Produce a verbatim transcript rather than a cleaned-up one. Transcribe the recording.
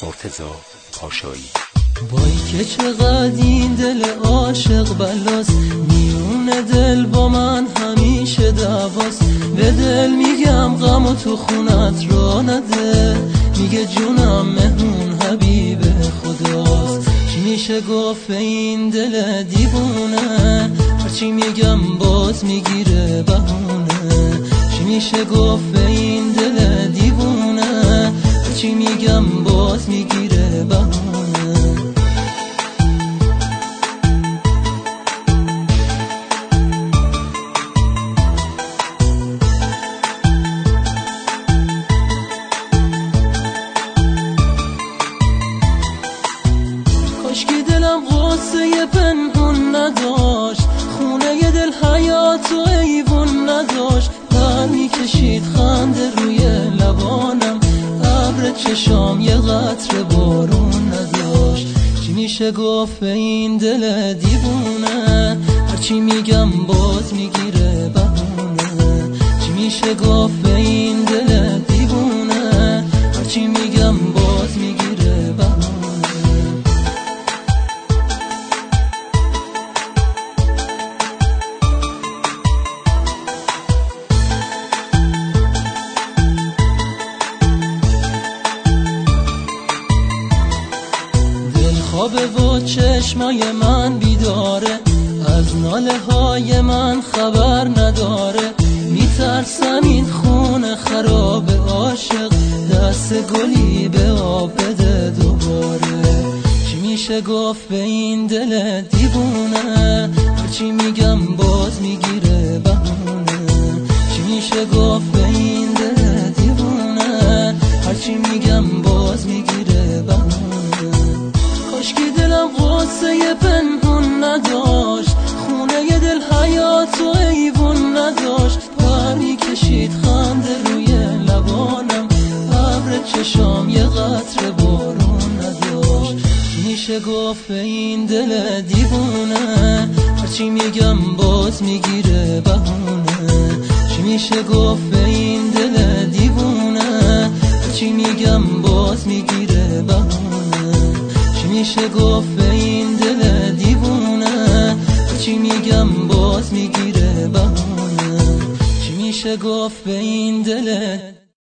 مرتضی پاشایی. وای که چقدر این دل عاشق بلاست، میون دل با من همیشه دعواست. به دل میگم غم و تو خونت را نده، میگه جونم مهمون حبیب خداست. چی میشه گفت این دل دیوونه، هرچی میگم باز میگیره بهونه. چی میشه گفت این دل دیوونه، هرچی میگم باز میگیره بهونه. کاشکی دلم غصه پنهون نداشت، خونه ی دل حیات و ایوون نداشت. پر میکشید خنده روی لبانم، ابر چشام یه قطره بارون نداشت. چی میشه گفت این دل دیوونه، هرچی میگم باز میگیره بهونه. چی میشه گفت این دل دیوونه، هرچی میگم باز میگیره بهونه. خوابه و چشمای من بیداره، از ناله های من خبر نداره. میترسم این خونه خراب عاشق، دست گلی به آب بده دوباره. چی میشه گفت به این دل دیوونه، هرچی میگم باز میگیره بهونه. چی میشه گفت به این دل دیوونه، هرچی میگم باز میگیره بهونه. کاشکی دلم غصه پنهون نداشت، خونه ی دل حیات و ایوون نداشت. پر میکشید خنده روی لبانم، ابر چشام یه قطره بارون نداشت. میشه گفت این دل دیوونه، هرچی میگم باز میگیره بهونه. چی میشه گفت این دل دیوونه، هرچی میگم باز میگیره بهونه. میشه گفت این دل دیوونه، چی میگم باز میگیره بهونه. چی میشه گفت این دل